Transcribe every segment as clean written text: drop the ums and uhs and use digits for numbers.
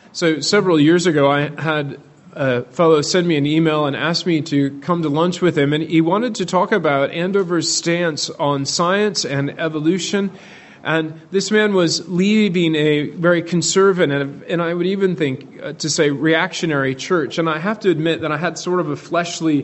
So several years ago, I had a fellow send me an email and asked me to come to lunch with him, and he wanted to talk about Andover's stance on science and evolution. And this man was leaving a very conservative, and I would even think to say reactionary church. And I have to admit that I had sort of a fleshly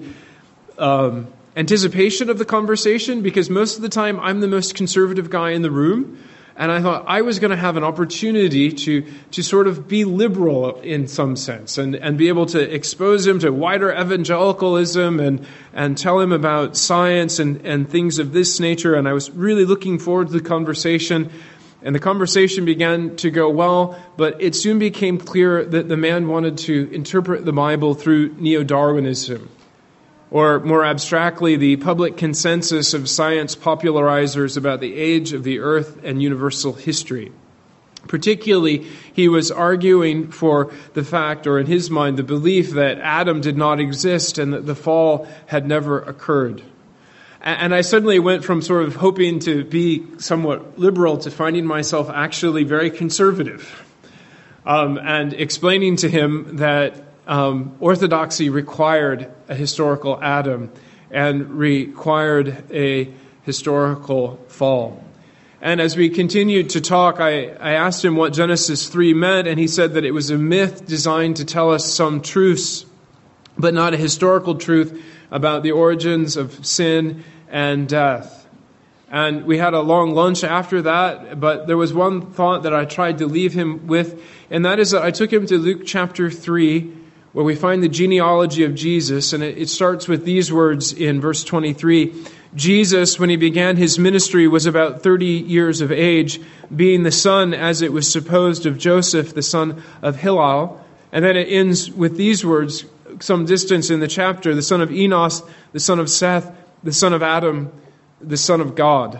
anticipation of the conversation, because most of the time I'm the most conservative guy in the room. And I thought I was going to have an opportunity to sort of be liberal in some sense and be able to expose him to wider evangelicalism and tell him about science and things of this nature. And I was really looking forward to the conversation. And the conversation began to go well, but it soon became clear that the man wanted to interpret the Bible through neo-Darwinism, or more abstractly, the public consensus of science popularizers about the age of the earth and universal history. Particularly, he was arguing for the fact, or in his mind, the belief that Adam did not exist and that the fall had never occurred. And I suddenly went from sort of hoping to be somewhat liberal to finding myself actually very conservative, and explaining to him that orthodoxy required a historical Adam and required a historical fall. And as we continued to talk, I asked him what Genesis 3 meant, and he said that it was a myth designed to tell us some truths, but not a historical truth about the origins of sin and death. And we had a long lunch after that, but there was one thought that I tried to leave him with, and that is that I took him to Luke chapter 3, where we find the genealogy of Jesus, and it starts with these words in verse 23. Jesus, when he began his ministry, was about 30 years of age, being the son, as it was supposed, of Joseph, the son of Hillel. And then it ends with these words, some distance in the chapter, the son of Enos, the son of Seth, the son of Adam, the son of God.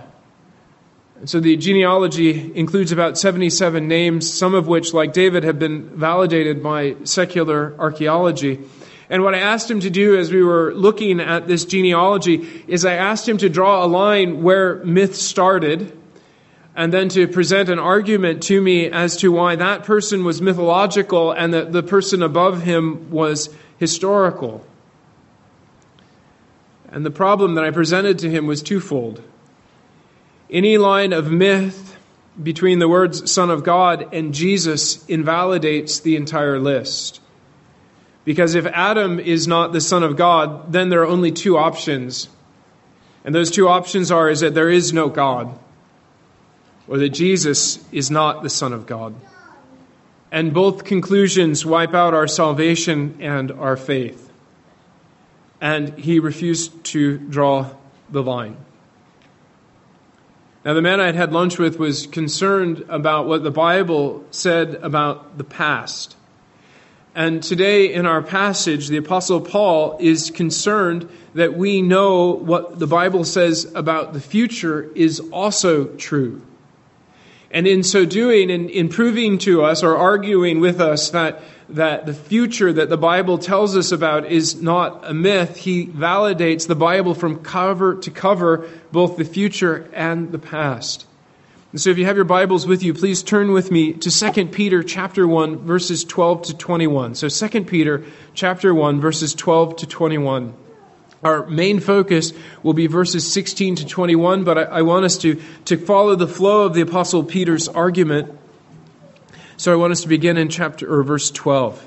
And so the genealogy includes about 77 names, some of which, like David, have been validated by secular archaeology. And what I asked him to do as we were looking at this genealogy is I asked him to draw a line where myth started, and then to present an argument to me as to why that person was mythological and that the person above him was historical. And the problem that I presented to him was twofold. Any line of myth between the words Son of God and Jesus invalidates the entire list. Because if Adam is not the Son of God, then there are only two options. And those two options is that there is no God, or that Jesus is not the Son of God. And both conclusions wipe out our salvation and our faith. And he refused to draw the line. Now, the man I had lunch with was concerned about what the Bible said about the past. And today in our passage, the Apostle Paul is concerned that we know what the Bible says about the future is also true. And in so doing, in proving to us or arguing with us that the future that the Bible tells us about is not a myth, he validates the Bible from cover to cover, both the future and the past. And so if you have your Bibles with you, please turn with me to 2 Peter chapter 1, verses 12 to 21. So 2 Peter chapter 1, verses 12 to 21. Our main focus will be verses 16 to 21, but I want us to follow the flow of the Apostle Peter's argument. So I want us to begin in verse 12.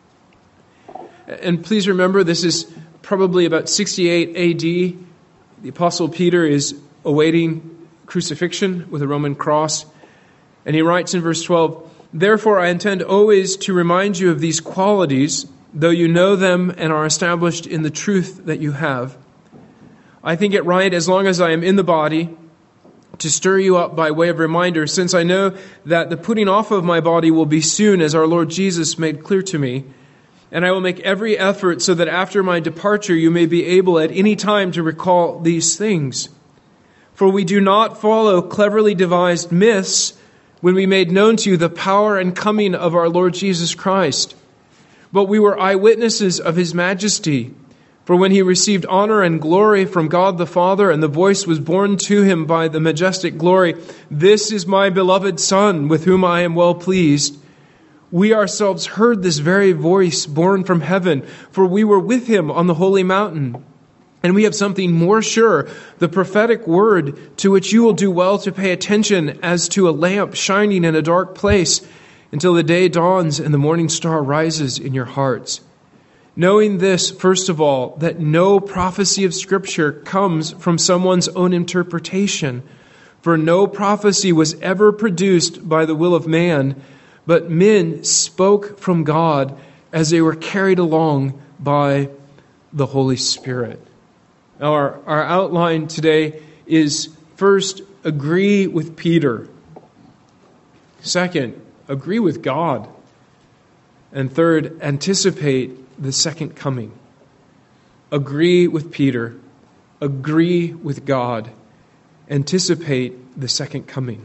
And please remember, this is probably about 68 A.D. The Apostle Peter is awaiting crucifixion with a Roman cross. And he writes in verse 12, "Therefore I intend always to remind you of these qualities, though you know them and are established in the truth that you have. I think it right, as long as I am in the body, to stir you up by way of reminder, since I know that the putting off of my body will be soon, as our Lord Jesus made clear to me. And I will make every effort so that after my departure you may be able at any time to recall these things. For we do not follow cleverly devised myths when we made known to you the power and coming of our Lord Jesus Christ. But we were eyewitnesses of his majesty. For when he received honor and glory from God the Father, and the voice was borne to him by the majestic glory, 'This is my beloved Son, with whom I am well pleased,' We ourselves heard this very voice born from heaven, for we were with him on the holy mountain. And we have something more sure, the prophetic word to which you will do well to pay attention as to a lamp shining in a dark place until the day dawns and the morning star rises in your hearts. Knowing this, first of all, that no prophecy of Scripture comes from someone's own interpretation. For no prophecy was ever produced by the will of man, but men spoke from God as they were carried along by the Holy Spirit. Now, our outline today is first, agree with Peter. Second, agree with God. And third, anticipate the second coming. Agree with Peter. Agree with God. Anticipate the second coming.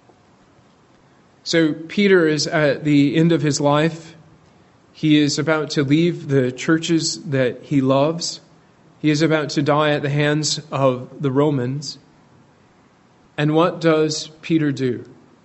So Peter is at the end of his life. He is about to leave the churches that he loves. He is about to die at the hands of the Romans. And what does Peter do?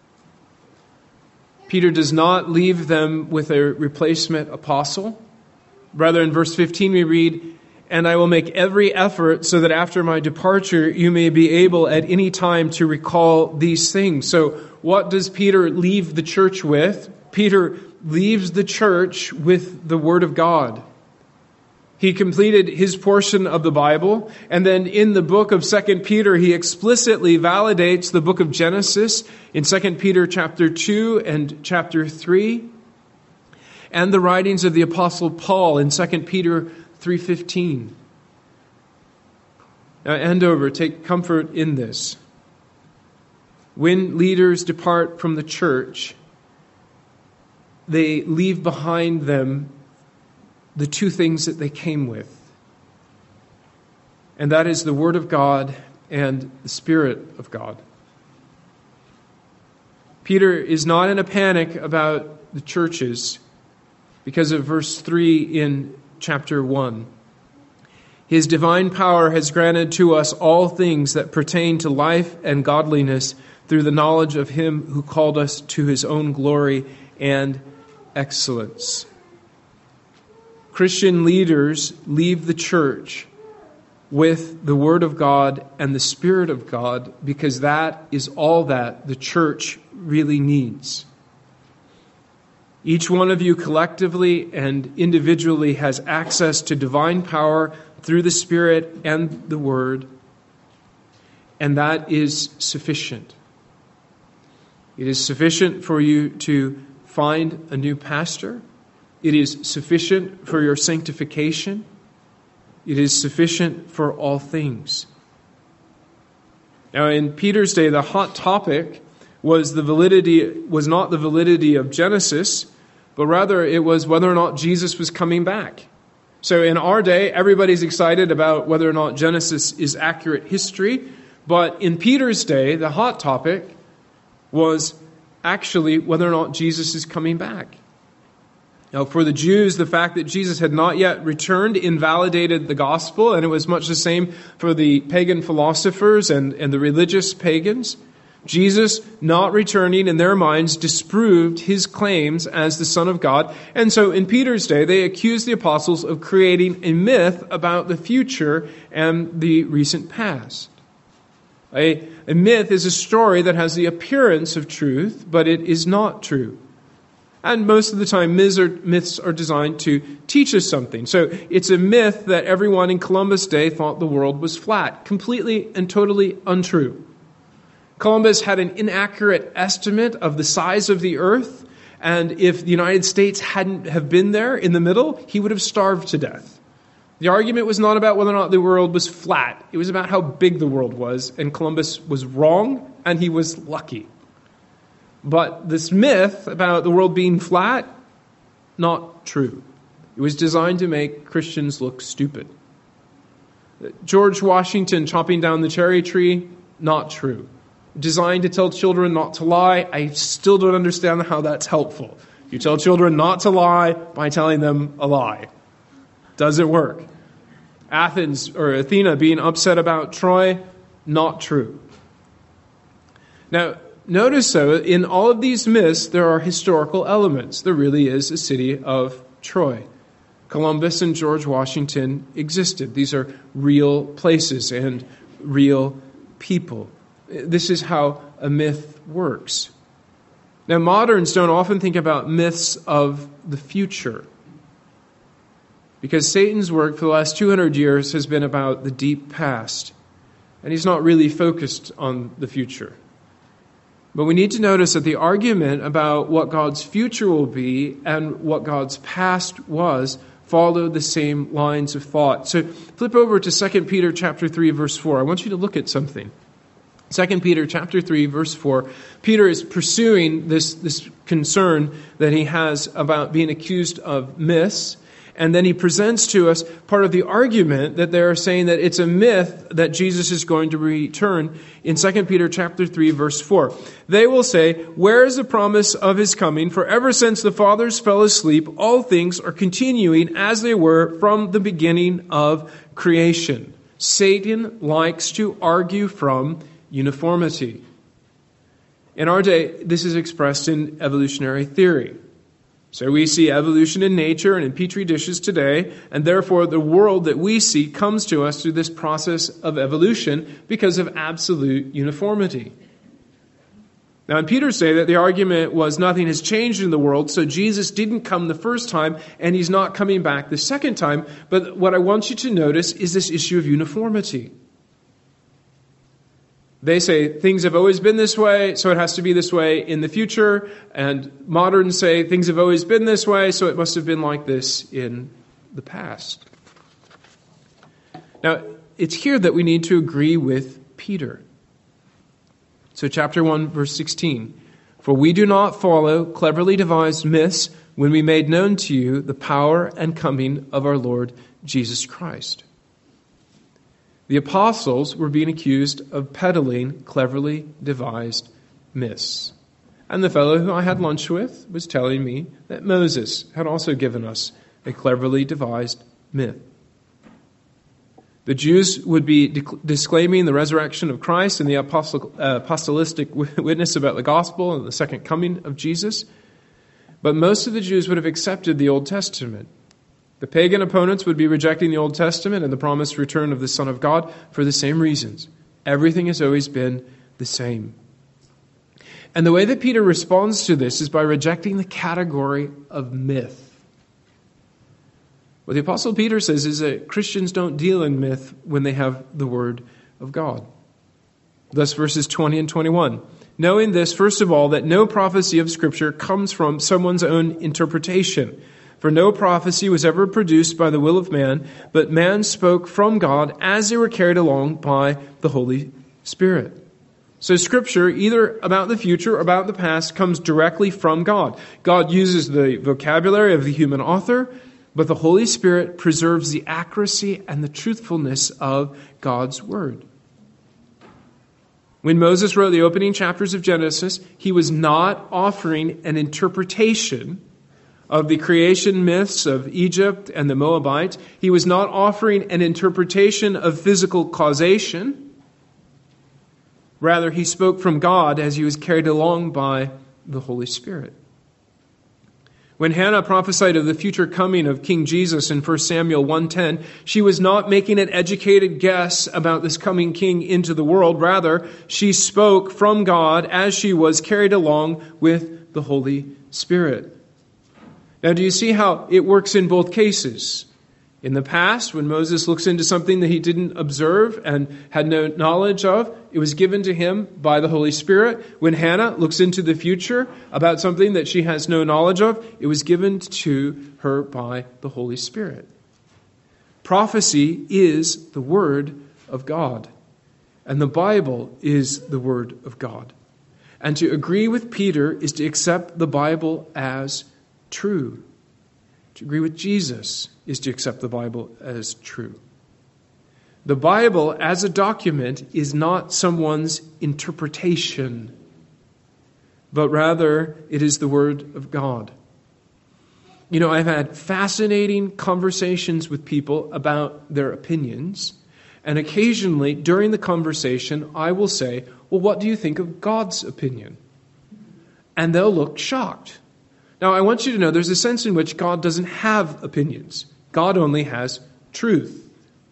Peter does not leave them with a replacement apostle. Rather, in verse 15 we read, "And I will make every effort so that after my departure you may be able at any time to recall these things." So what does Peter leave the church with? Peter leaves the church with the Word of God. He completed his portion of the Bible, and then in the book of 2 Peter, he explicitly validates the book of Genesis in 2 Peter chapter 2 and chapter 3, and the writings of the Apostle Paul in 2 Peter 3:15. Now, Andover, take comfort in this. When leaders depart from the church, they leave behind them the two things that they came with. And that is the Word of God and the Spirit of God. Peter is not in a panic about the churches because of verse 3 in chapter 1. His divine power has granted to us all things that pertain to life and godliness through the knowledge of Him who called us to His own glory and excellence. Christian leaders leave the church with the Word of God and the Spirit of God because that is all that the church really needs. Each one of you collectively and individually has access to divine power through the Spirit and the Word, and that is sufficient. It is sufficient for you to find a new pastor. It is sufficient for your sanctification. It is sufficient for all things. Now, in Peter's day, the hot topic was not the validity of Genesis, but rather it was whether or not Jesus was coming back. So in our day, everybody's excited about whether or not Genesis is accurate history. But in Peter's day, the hot topic was actually whether or not Jesus is coming back. Now, for the Jews, the fact that Jesus had not yet returned invalidated the gospel, and it was much the same for the pagan philosophers and the religious pagans. Jesus not returning in their minds disproved his claims as the Son of God. And so in Peter's day, they accused the apostles of creating a myth about the future and the recent past. A myth is a story that has the appearance of truth, but it is not true. And most of the time, myths are designed to teach us something. So it's a myth that everyone in Columbus Day thought the world was flat. Completely and totally untrue. Columbus had an inaccurate estimate of the size of the earth, and if the United States hadn't have been there in the middle, he would have starved to death. The argument was not about whether or not the world was flat. It was about how big the world was, and Columbus was wrong, and he was lucky. But this myth about the world being flat, not true. It was designed to make Christians look stupid. George Washington chopping down the cherry tree, not true. Designed to tell children not to lie, I still don't understand how that's helpful. You tell children not to lie by telling them a lie. Does it work? Athena being upset about Troy, not true. Now, notice though, in all of these myths, there are historical elements. There really is a city of Troy. Columbus and George Washington existed. These are real places and real people. This is how a myth works. Now, moderns don't often think about myths of the future, because Satan's work for the last 200 years has been about the deep past, and he's not really focused on the future. But we need to notice that the argument about what God's future will be and what God's past was follow the same lines of thought. So flip over to 2 Peter chapter 3, verse 4. I want you to look at something. 2 Peter chapter 3, verse 4. Peter is pursuing this concern that he has about being accused of myths. And then he presents to us part of the argument that they're saying that it's a myth that Jesus is going to return in 2 Peter chapter 3, verse 4. They will say, "Where is the promise of his coming? For ever since the fathers fell asleep, all things are continuing as they were from the beginning of creation." Satan likes to argue from uniformity. In our day, this is expressed in evolutionary theory. So we see evolution in nature and in petri dishes today, and therefore the world that we see comes to us through this process of evolution because of absolute uniformity. Now, in Peter's day, that the argument was nothing has changed in the world, so Jesus didn't come the first time, and he's not coming back the second time. But what I want you to notice is this issue of uniformity. They say things have always been this way, so it has to be this way in the future. And moderns say things have always been this way, so it must have been like this in the past. Now, it's here that we need to agree with Peter. So chapter 1, verse 16. "For we do not follow cleverly devised myths when we made known to you the power and coming of our Lord Jesus Christ." The apostles were being accused of peddling cleverly devised myths. And the fellow who I had lunch with was telling me that Moses had also given us a cleverly devised myth. The Jews would be disclaiming the resurrection of Christ and the apostolistic witness about the gospel and the second coming of Jesus. But most of the Jews would have accepted the Old Testament. The pagan opponents would be rejecting the Old Testament and the promised return of the Son of God for the same reasons. Everything has always been the same. And the way that Peter responds to this is by rejecting the category of myth. What the Apostle Peter says is that Christians don't deal in myth when they have the Word of God. Thus verses 20 and 21. "Knowing this, first of all, that no prophecy of Scripture comes from someone's own interpretation. For no prophecy was ever produced by the will of man, but man spoke from God as they were carried along by the Holy Spirit." So Scripture, either about the future or about the past, comes directly from God. God uses the vocabulary of the human author, but the Holy Spirit preserves the accuracy and the truthfulness of God's Word. When Moses wrote the opening chapters of Genesis, he was not offering an interpretation of the creation myths of Egypt and the Moabites. He was not offering an interpretation of physical causation. Rather, he spoke from God as he was carried along by the Holy Spirit. When Hannah prophesied of the future coming of King Jesus in 1 Samuel 1:10, she was not making an educated guess about this coming king into the world. Rather, she spoke from God as she was carried along with the Holy Spirit. Now, do you see how it works in both cases? In the past, when Moses looks into something that he didn't observe and had no knowledge of, it was given to him by the Holy Spirit. When Hannah looks into the future about something that she has no knowledge of, it was given to her by the Holy Spirit. Prophecy is the Word of God, and the Bible is the Word of God. And to agree with Peter is to accept the Bible as true. To agree with Jesus is to accept the Bible as true. The Bible as a document is not someone's interpretation, but rather it is the Word of God. You know, I've had fascinating conversations with people about their opinions, And occasionally, during the conversation, I will say, well, what do you think of God's opinion? And they'll look shocked. Now, I want you to know there's a sense in which God doesn't have opinions. God only has truth.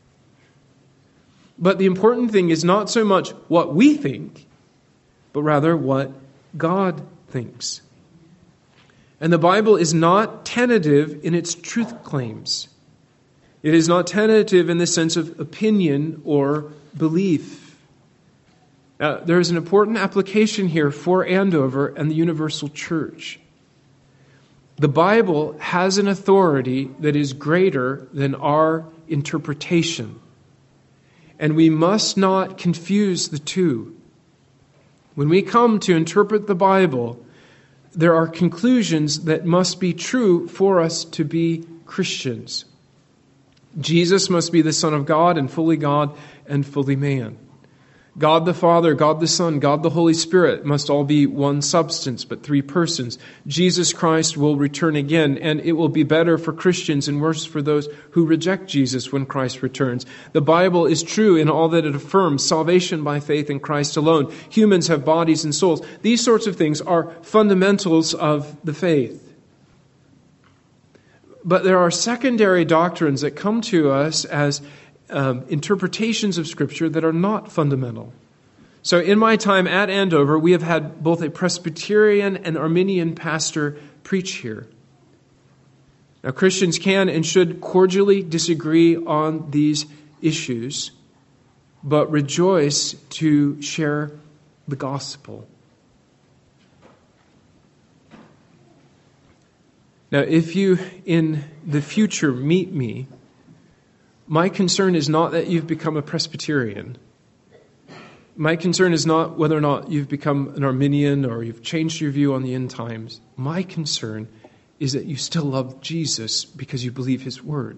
But the important thing is not so much what we think, but rather what God thinks. And the Bible is not tentative in its truth claims. It is not tentative in the sense of opinion or belief. There is an important application here for Andover and the Universal Church. The Bible has an authority that is greater than our interpretation. And we must not confuse the two. When we come to interpret the Bible, there are conclusions that must be true for us to be Christians. Jesus must be the Son of God and fully man. God the Father, God the Son, God the Holy Spirit must all be one substance, but three persons. Jesus Christ will return again, and it will be better for Christians and worse for those who reject Jesus when Christ returns. The Bible is true in all that it affirms, salvation by faith in Christ alone. Humans have bodies and souls. These sorts of things are fundamentals of the faith. But there are secondary doctrines that come to us as interpretations of Scripture that are not fundamental. So in my time at Andover, we have had both a Presbyterian and Arminian pastor preach here. Now, Christians can and should cordially disagree on these issues, but rejoice to share the gospel. Now, if you in the future meet me, my concern is not that you've become a Presbyterian. My concern is not whether or not you've become an Arminian or you've changed your view on the end times. My concern is that you still love Jesus because you believe His Word.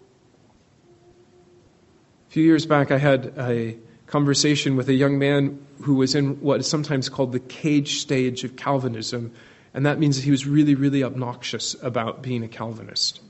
A few years back, I had a conversation with a young man who was in what is sometimes called the cage stage of Calvinism, and that means that he was really, really obnoxious about being a Calvinist.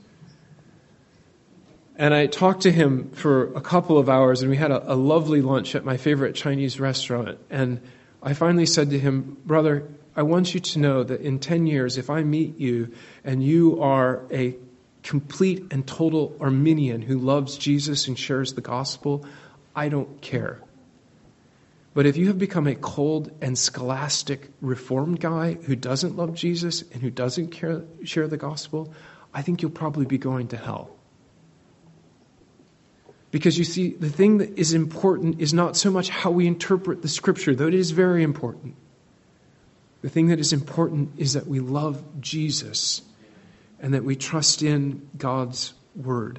And I talked to him for a couple of hours, and we had a lovely lunch at my favorite Chinese restaurant. And I finally said to him, brother, I want you to know that in 10 years, if I meet you and you are a complete and total Arminian who loves Jesus and shares the gospel, I don't care. But if you have become a cold and scholastic Reformed guy who doesn't love Jesus and who doesn't share the gospel, I think you'll probably be going to hell. Because you see, the thing that is important is not so much how we interpret the Scripture, though it is very important. The thing that is important is that we love Jesus and that we trust in God's Word.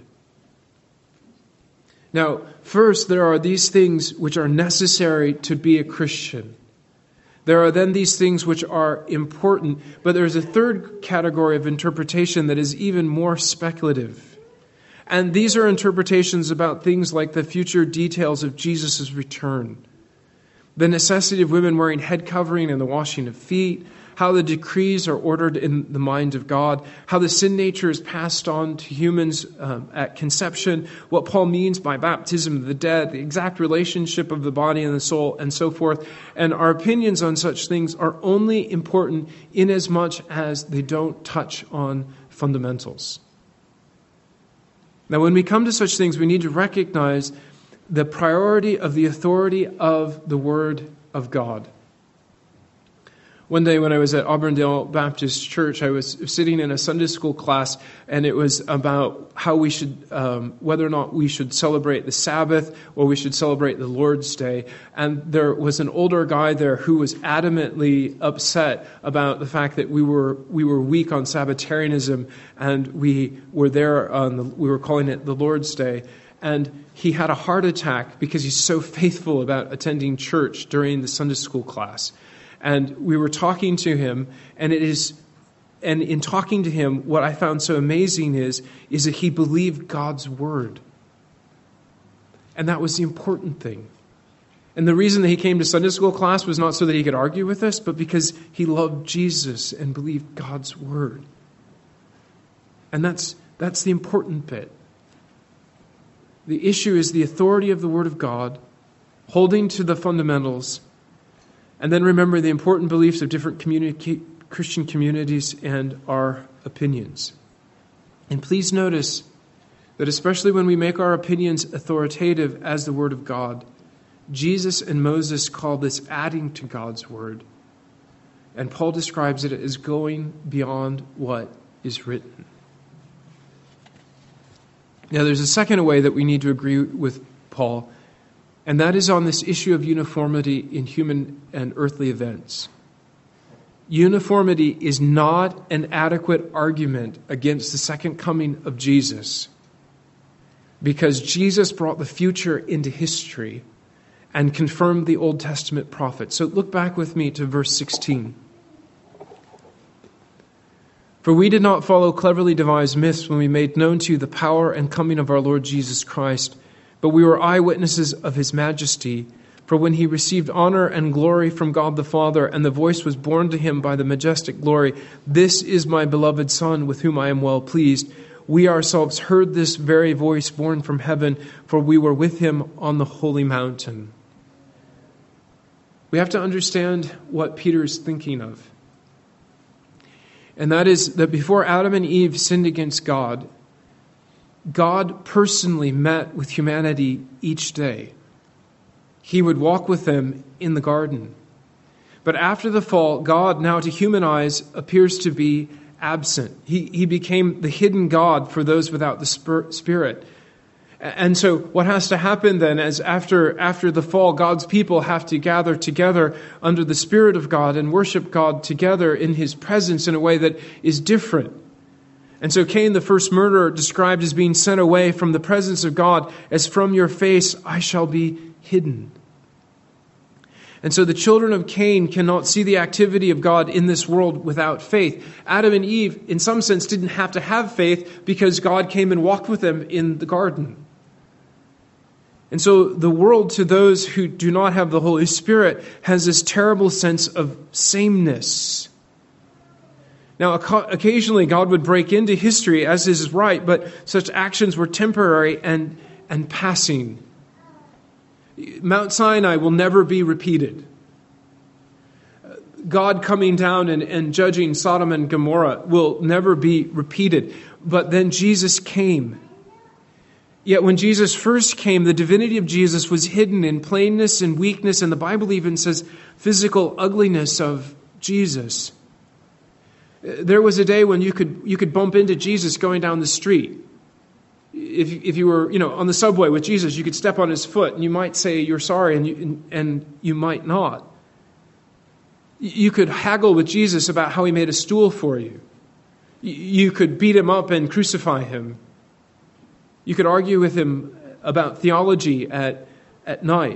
Now, first, there are these things which are necessary to be a Christian. There are then these things which are important, but there's a third category of interpretation that is even more speculative. And these are interpretations about things like the future details of Jesus' return, the necessity of women wearing head covering and the washing of feet, how the decrees are ordered in the mind of God, how the sin nature is passed on to humans at conception, what Paul means by baptism of the dead, the exact relationship of the body and the soul, and so forth. And our opinions on such things are only important inasmuch as they don't touch on fundamentals. Now, when we come to such things, we need to recognize the priority of the authority of the Word of God. One day when I was at Auburndale Baptist Church, I was sitting in a Sunday school class, and it was about how we should, whether or not we should celebrate the Sabbath or we should celebrate the Lord's Day. And there was an older guy there who was adamantly upset about the fact that we were weak on Sabbatarianism, and we were there we were calling it the Lord's Day. And he had a heart attack because he's so faithful about attending church during the Sunday school class. And we were talking to him, and in talking to him, what I found so amazing is that he believed God's Word. And that was the important thing. And the reason that he came to Sunday school class was not so that he could argue with us, but because he loved Jesus and believed God's Word. And that's the important bit. The issue is the authority of the Word of God, holding to the fundamentals, and then remember the important beliefs of different Christian communities and our opinions. And please notice that especially when we make our opinions authoritative as the Word of God, Jesus and Moses call this adding to God's Word. And Paul describes it as going beyond what is written. Now, there's a second way that we need to agree with Paul, and that is on this issue of uniformity in human and earthly events. Uniformity is not an adequate argument against the second coming of Jesus, because Jesus brought the future into history and confirmed the Old Testament prophets. So look back with me to verse 16. For we did not follow cleverly devised myths when we made known to you the power and coming of our Lord Jesus Christ, but we were eyewitnesses of his majesty. For when he received honor and glory from God the Father, and the voice was borne to him by the majestic glory, "This is my beloved Son, with whom I am well pleased," we ourselves heard this very voice borne from heaven, for we were with him on the holy mountain. We have to understand what Peter is thinking of. And that is that before Adam and Eve sinned against God, God personally met with humanity each day. He would walk with them in the garden. But after the fall, God, now to human eyes, appears to be absent. He became the hidden God for those without the Spirit. And so what has to happen then is after the fall, God's people have to gather together under the Spirit of God and worship God together in his presence in a way that is different. And so Cain, the first murderer, described as being sent away from the presence of God, as from your face I shall be hidden. And so the children of Cain cannot see the activity of God in this world without faith. Adam and Eve, in some sense, didn't have to have faith because God came and walked with them in the garden. And so the world, to those who do not have the Holy Spirit, has this terrible sense of sameness. Now, occasionally God would break into history, as is right, but such actions were temporary and passing. Mount Sinai will never be repeated. God coming down and judging Sodom and Gomorrah will never be repeated. But then Jesus came. Yet when Jesus first came, the divinity of Jesus was hidden in plainness and weakness, and the Bible even says physical ugliness of Jesus. There was a day when you could bump into Jesus going down the street. If you were, on the subway with Jesus, you could step on his foot, and you might say you're sorry, and you might not. You could haggle with Jesus about how he made a stool for you. You could beat him up and crucify him. You could argue with him about theology at night.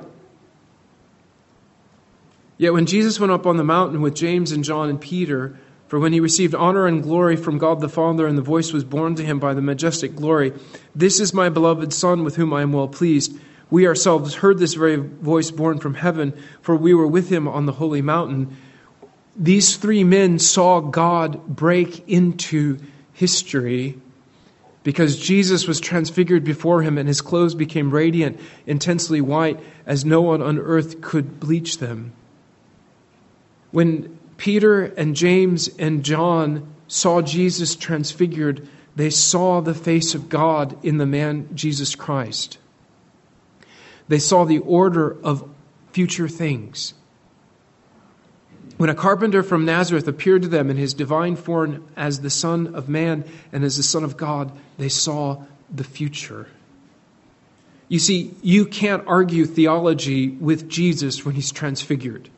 Yet when Jesus went up on the mountain with James and John and Peter, for when he received honor and glory from God the Father, and the voice was borne to him by the majestic glory, "This is my beloved Son, with whom I am well pleased," we ourselves heard this very voice borne from heaven, for we were with him on the holy mountain. These three men saw God break into history because Jesus was transfigured before him, and his clothes became radiant, intensely white, as no one on earth could bleach them. When Peter and James and John saw Jesus transfigured, they saw the face of God in the man Jesus Christ. They saw the order of future things. When a carpenter from Nazareth appeared to them in his divine form as the Son of Man and as the Son of God, they saw the future. You see, you can't argue theology with Jesus when he's transfigured.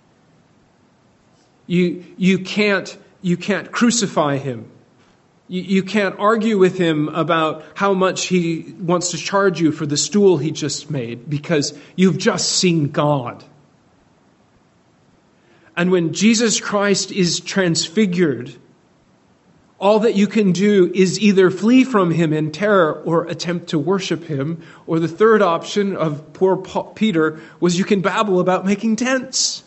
You can't crucify him. You can't argue with him about how much he wants to charge you for the stool he just made, because you've just seen God. And when Jesus Christ is transfigured, all that you can do is either flee from him in terror or attempt to worship him. Or the third option of poor Peter was you can babble about making tents.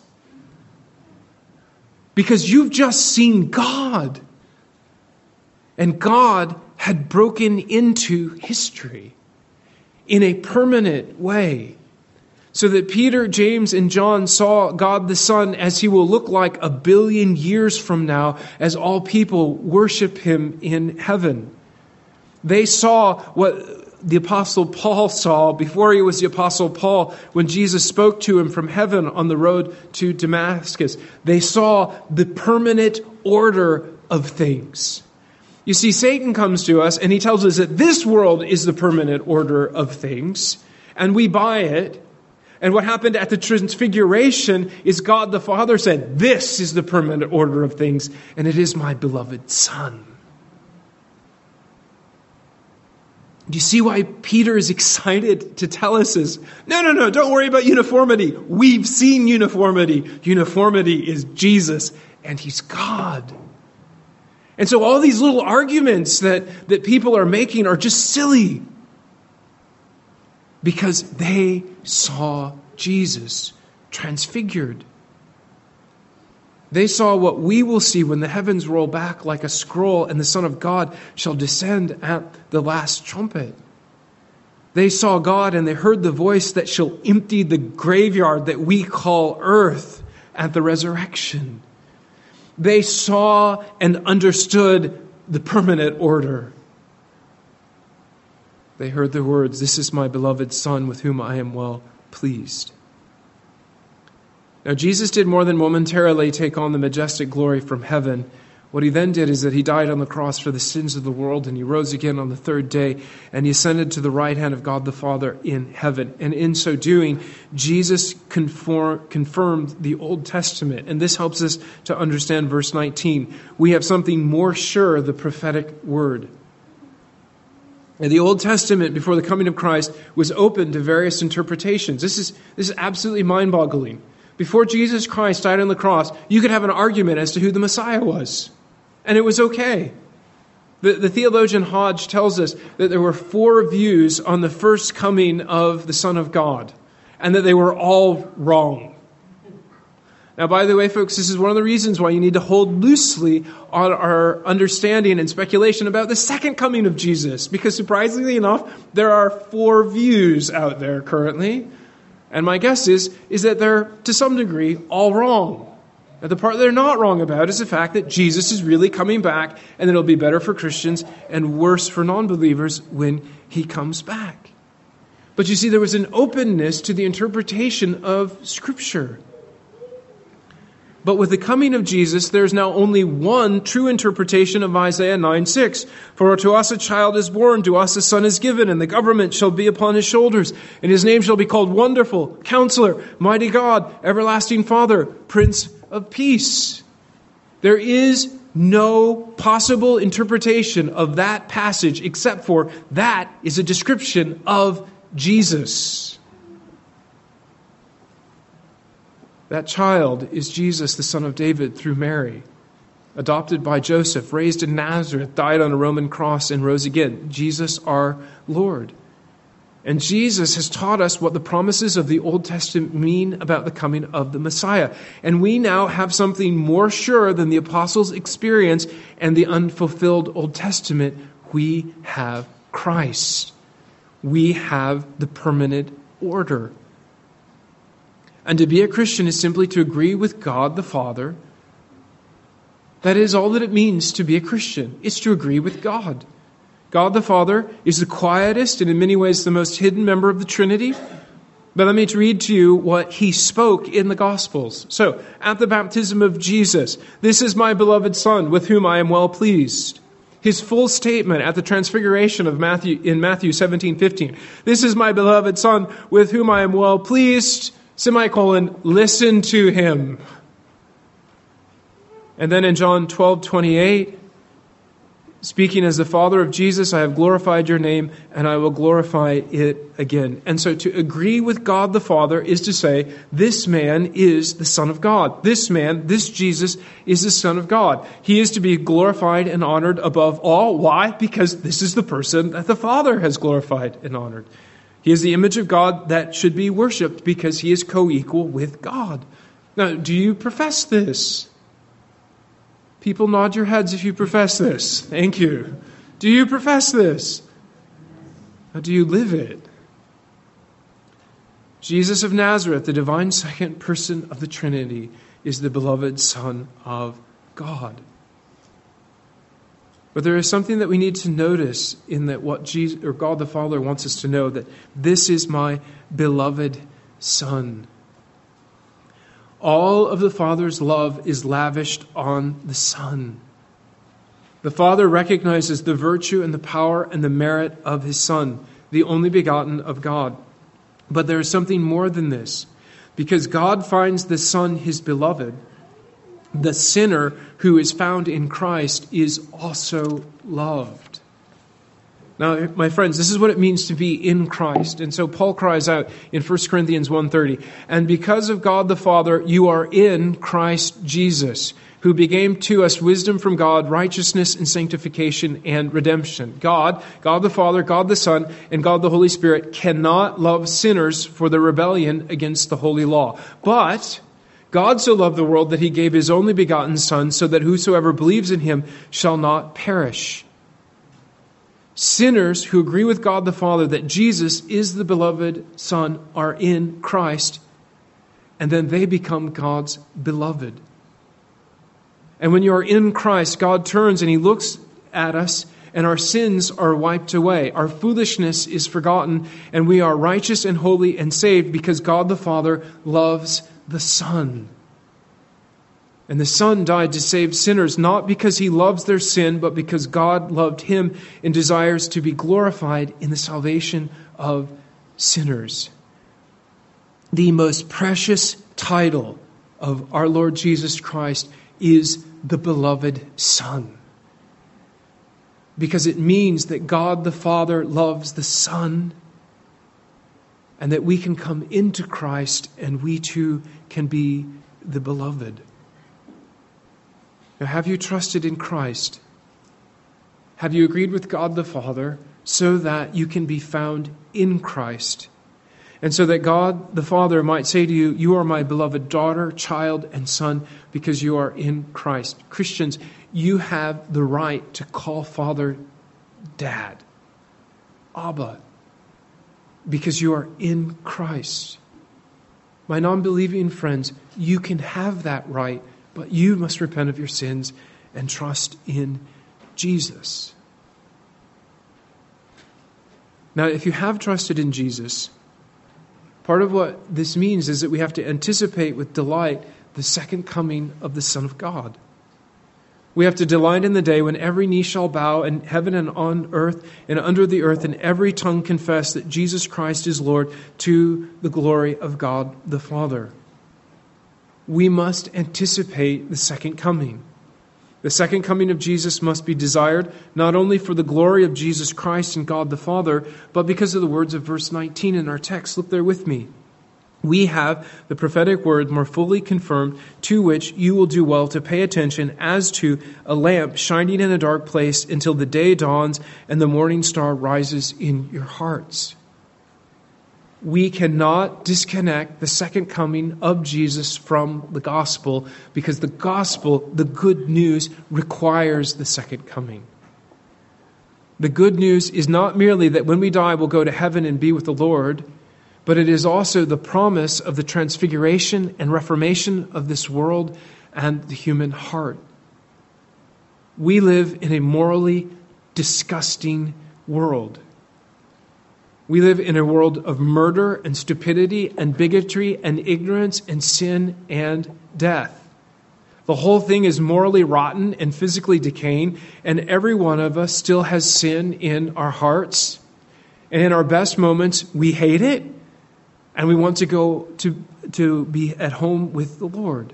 Because you've just seen God. And God had broken into history. in a permanent way. So that Peter, James, and John saw God the Son as he will look like 1 billion years from now as all people worship him in heaven. They saw what the Apostle Paul saw before he was the Apostle Paul when Jesus spoke to him from heaven on the road to Damascus. They saw the permanent order of things. You see, Satan comes to us and he tells us that this world is the permanent order of things, and we buy it. And what happened at the Transfiguration is God the Father said, this is the permanent order of things, and it is my beloved Son. Do you see why Peter is excited to tell us this? No, don't worry about uniformity. We've seen uniformity. Uniformity is Jesus, and he's God. And so all these little arguments that people are making are just silly, because they saw Jesus transfigured. They saw what we will see when the heavens roll back like a scroll and the Son of God shall descend at the last trumpet. They saw God and they heard the voice that shall empty the graveyard that we call earth at the resurrection. They saw and understood the permanent order. They heard the words, this is my beloved Son with whom I am well pleased. Now, Jesus did more than momentarily take on the majestic glory from heaven. What he then did is that he died on the cross for the sins of the world, and he rose again on the third day, and he ascended to the right hand of God the Father in heaven. And in so doing, Jesus confirmed the Old Testament. And this helps us to understand verse 19. We have something more sure, the prophetic word. And the Old Testament, before the coming of Christ, was open to various interpretations. This is absolutely mind-boggling. Before Jesus Christ died on the cross, you could have an argument as to who the Messiah was. And it was okay. The theologian Hodge tells us that there were 4 views on the first coming of the Son of God, and that they were all wrong. Now, by the way, folks, this is one of the reasons why you need to hold loosely on our understanding and speculation about the second coming of Jesus, because surprisingly enough, there are 4 views out there currently. And my guess is that they're, to some degree, all wrong. Now, the part they're not wrong about is the fact that Jesus is really coming back, and that it'll be better for Christians and worse for non-believers when he comes back. But you see, there was an openness to the interpretation of Scripture. But with the coming of Jesus, there's now only one true interpretation of Isaiah 9:6. For to us a child is born, to us a son is given, and the government shall be upon his shoulders. And his name shall be called Wonderful, Counselor, Mighty God, Everlasting Father, Prince of Peace. There is no possible interpretation of that passage except for that is a description of Jesus. That child is Jesus, the son of David, through Mary, adopted by Joseph, raised in Nazareth, died on a Roman cross, and rose again. Jesus, our Lord. And Jesus has taught us what the promises of the Old Testament mean about the coming of the Messiah. And we now have something more sure than the apostles' experience and the unfulfilled Old Testament. We have Christ. We have the permanent order. And to be a Christian is simply to agree with God the Father. That is all that it means to be a Christian. It's to agree with God. God the Father is the quietest and in many ways the most hidden member of the Trinity. But let me read to you what he spoke in the Gospels. So, at the baptism of Jesus, this is my beloved Son with whom I am well pleased. His full statement at the transfiguration of Matthew 17:15. This is my beloved Son with whom I am well pleased. Semicolon, listen to him. And then in John 12:28, speaking as the Father of Jesus, I have glorified your name and I will glorify it again. And so to agree with God the Father is to say, this man is the Son of God. This man, this Jesus, is the Son of God. He is to be glorified and honored above all. Why? Because this is the person that the Father has glorified and honored. He is the image of God that should be worshipped because he is co-equal with God. Now, do you profess this? People nod your heads if you profess this. Thank you. Do you profess this? How do you live it? Jesus of Nazareth, the divine second person of the Trinity, is the beloved Son of God. But there is something that we need to notice in that what Jesus or God the Father wants us to know, that this is my beloved Son. All of the Father's love is lavished on the Son. The Father recognizes the virtue and the power and the merit of His Son, the only begotten of God. But there is something more than this. Because God finds the Son His beloved, the sinner who is found in Christ is also loved. Now, my friends, this is what it means to be in Christ. And so Paul cries out in 1 Corinthians 1:30, "And because of God the Father, you are in Christ Jesus, who became to us wisdom from God, righteousness and sanctification and redemption." God the Father, God the Son, and God the Holy Spirit cannot love sinners for their rebellion against the holy law. But God so loved the world that He gave His only begotten Son, so that whosoever believes in Him shall not perish. Sinners who agree with God the Father that Jesus is the beloved Son are in Christ, and then they become God's beloved. And when you are in Christ, God turns and He looks at us, and our sins are wiped away. Our foolishness is forgotten, and we are righteous and holy and saved because God the Father loves the Son. And the Son died to save sinners, not because He loves their sin, but because God loved Him and desires to be glorified in the salvation of sinners. The most precious title of our Lord Jesus Christ is the beloved Son. Because it means that God the Father loves the Son, and that we can come into Christ and we too can be the beloved. Now, have you trusted in Christ? Have you agreed with God the Father so that you can be found in Christ? And so that God the Father might say to you, "You are my beloved daughter, child, and son, because you are in Christ." Christians, you have the right to call Father Dad, Abba, because you are in Christ. My non-believing friends, you can have that right, but you must repent of your sins and trust in Jesus. Now, if you have trusted in Jesus, part of what this means is that we have to anticipate with delight the second coming of the Son of God. We have to delight in the day when every knee shall bow in heaven and on earth and under the earth, and every tongue confess that Jesus Christ is Lord, to the glory of God the Father. We must anticipate the second coming. The second coming of Jesus must be desired not only for the glory of Jesus Christ and God the Father, but because of the words of verse 19 in our text. Look there with me. We have the prophetic word more fully confirmed, to which you will do well to pay attention, as to a lamp shining in a dark place until the day dawns and the morning star rises in your hearts. We cannot disconnect the second coming of Jesus from the gospel, because the gospel, the good news, requires the second coming. The good news is not merely that when we die we'll go to heaven and be with the Lord, but it is also the promise of the transfiguration and reformation of this world and the human heart. We live in a morally disgusting world. We live in a world of murder and stupidity and bigotry and ignorance and sin and death. The whole thing is morally rotten and physically decaying, and every one of us still has sin in our hearts. And in our best moments, we hate it, and we want to go to be at home with the Lord.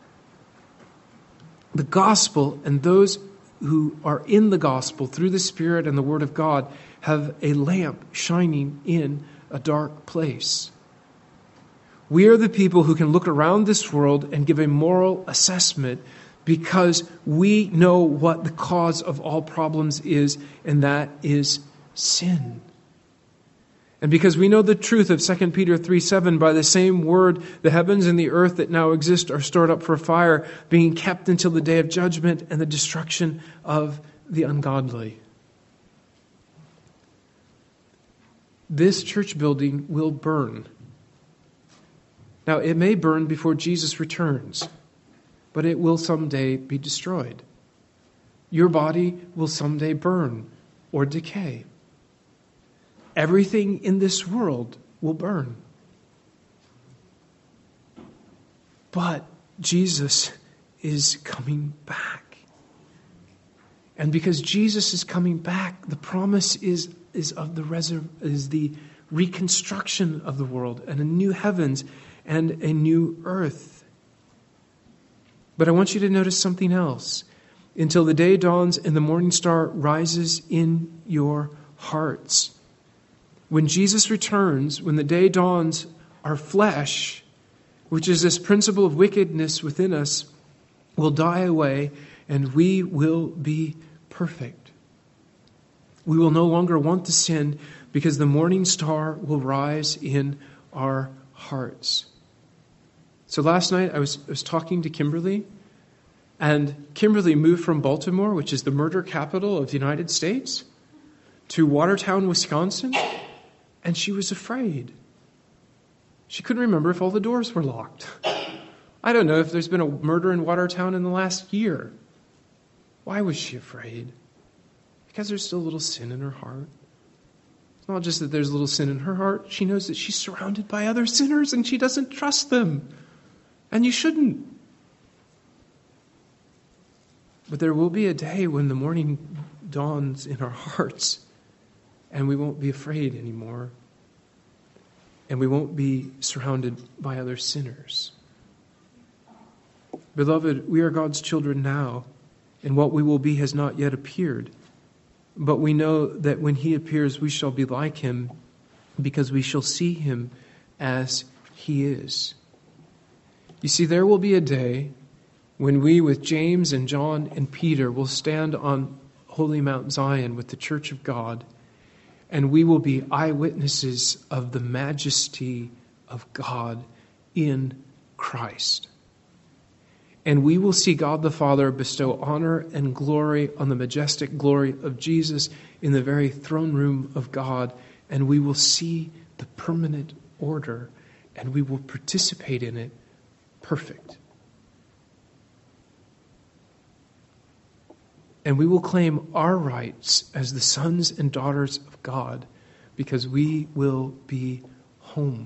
The gospel and those who are in the gospel through the Spirit and the Word of God have a lamp shining in a dark place. We are the people who can look around this world and give a moral assessment, because we know what the cause of all problems is, and that is sin. And because we know the truth of 2 Peter 3:7, by the same word, the heavens and the earth that now exist are stored up for fire, being kept until the day of judgment and the destruction of the ungodly. This church building will burn. Now, it may burn before Jesus returns, but it will someday be destroyed. Your body will someday burn or decay. Everything in this world will burn. But Jesus is coming back. And because Jesus is coming back, the promise is the reconstruction of the world and a new heavens and a new earth. But I want you to notice something else. Until the day dawns and the morning star rises in your hearts. When Jesus returns, when the day dawns, our flesh, which is this principle of wickedness within us, will die away and we will be perfect. We will no longer want to sin because the morning star will rise in our hearts. So last night I was talking to Kimberly, and Kimberly moved from Baltimore, which is the murder capital of the United States, to Watertown, Wisconsin, and she was afraid. She couldn't remember if all the doors were locked. I don't know if there's been a murder in Watertown in the last year. Why was she afraid? Because there's still a little sin in her heart. It's not just that there's a little sin in her heart. She knows that she's surrounded by other sinners and she doesn't trust them. And you shouldn't. But there will be a day when the morning dawns in our hearts and we won't be afraid anymore. And we won't be surrounded by other sinners. Beloved, we are God's children now, and what we will be has not yet appeared. But we know that when he appears, we shall be like him, because we shall see him as he is. You see, there will be a day when we, with James and John and Peter, will stand on holy Mount Zion with the church of God, and we will be eyewitnesses of the majesty of God in Christ. And we will see God the Father bestow honor and glory on the majestic glory of Jesus in the very throne room of God. And we will see the permanent order, and we will participate in it perfect. And we will claim our rights as the sons and daughters of God, because we will be home.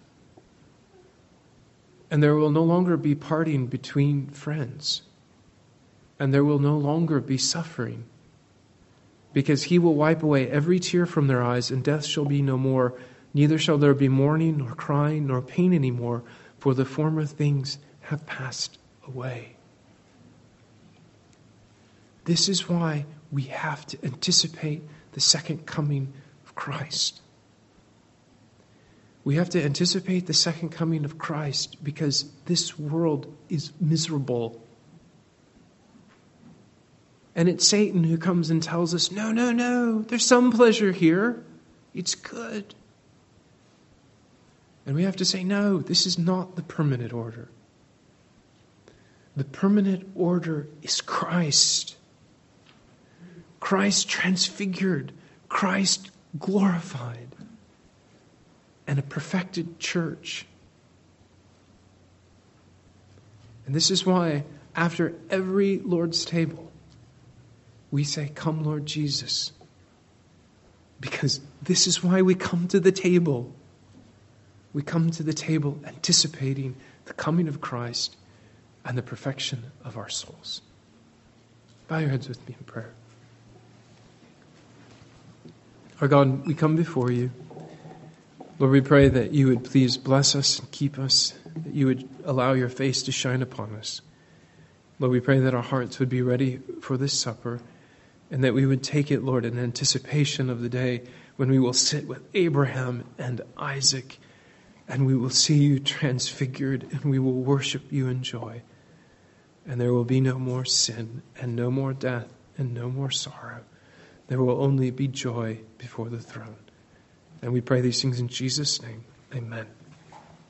And there will no longer be parting between friends. And there will no longer be suffering. Because he will wipe away every tear from their eyes, and death shall be no more. Neither shall there be mourning, nor crying, nor pain anymore, for the former things have passed away. This is why we have to anticipate the second coming of Christ. We have to anticipate the second coming of Christ because this world is miserable. And it's Satan who comes and tells us, no, there's some pleasure here. It's good. And we have to say, no, this is not the permanent order. The permanent order is Christ. Christ transfigured. Christ glorified. And a perfected church. And this is why, after every Lord's table, we say, "Come, Lord Jesus." Because this is why we come to the table. We come to the table anticipating the coming of Christ and the perfection of our souls. Bow your heads with me in prayer. Our God, we come before you. Lord, we pray that you would please bless us and keep us, that you would allow your face to shine upon us. Lord, we pray that our hearts would be ready for this supper, and that we would take it, Lord, in anticipation of the day when we will sit with Abraham and Isaac, and we will see you transfigured, and we will worship you in joy. And there will be no more sin, and no more death, and no more sorrow. There will only be joy before the throne. And we pray these things in Jesus' name. Amen.